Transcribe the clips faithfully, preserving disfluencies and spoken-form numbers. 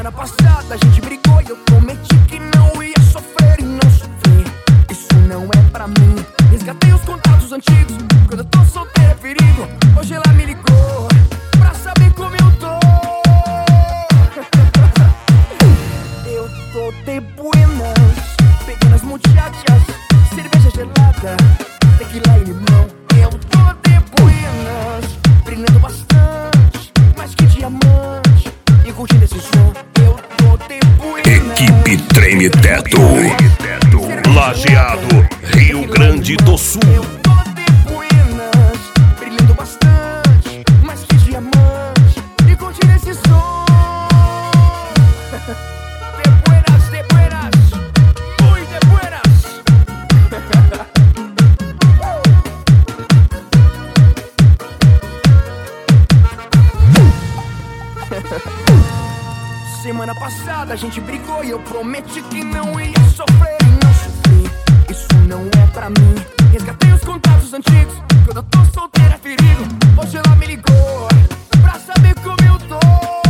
Semana passada a gente brigou e eu prometi que não ia sofrer e não sofri. Isso não é pra mim. Resgatei os contatos antigos. Quando eu tô solteiro é perigo. Hoje ela me ligou pra saber como eu tô. Eu tô de buenas, pegando as muchachas, cerveja gelada, tequila e limão. Eu tô de buenas, brilhando bastante, mais que diamante, e curtindo esse som. Eu tô de buenas. Equipe Treme Teto, Lajeado, Rio Grande do Sul. Eu tô de buenas, brilhando bastante, mais que diamante, e curtindo esse som. De buenas, de buenas, muy de buenas. Semana passada a gente brigou e eu prometi que não ia sofrer e não sofri. Isso não é pra mim. Resgatei os contatos antigos. Quando eu tô solteiro é perigo. Hoje ela me ligou pra saber como eu tô.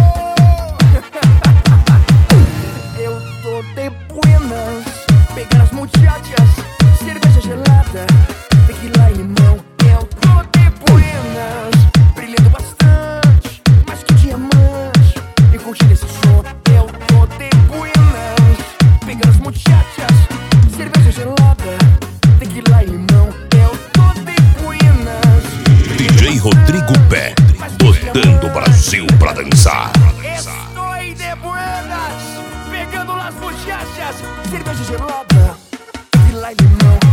Eu tô de buenas, pegando as muchachas, cerveja gelada, tequila e limão. Eu tô de buenas, brilhando bastante, mais que diamante, e curtindo esse som. Eu tô de buenas, pegando as muchachas, cerveja gelada, tequila e limão. Eu tô de buenas. D J Rodrigo Pé, botando o Brasil pra dançar. Estou de buenas, pegando las muchachas, cerveja gelada, tequila e limão.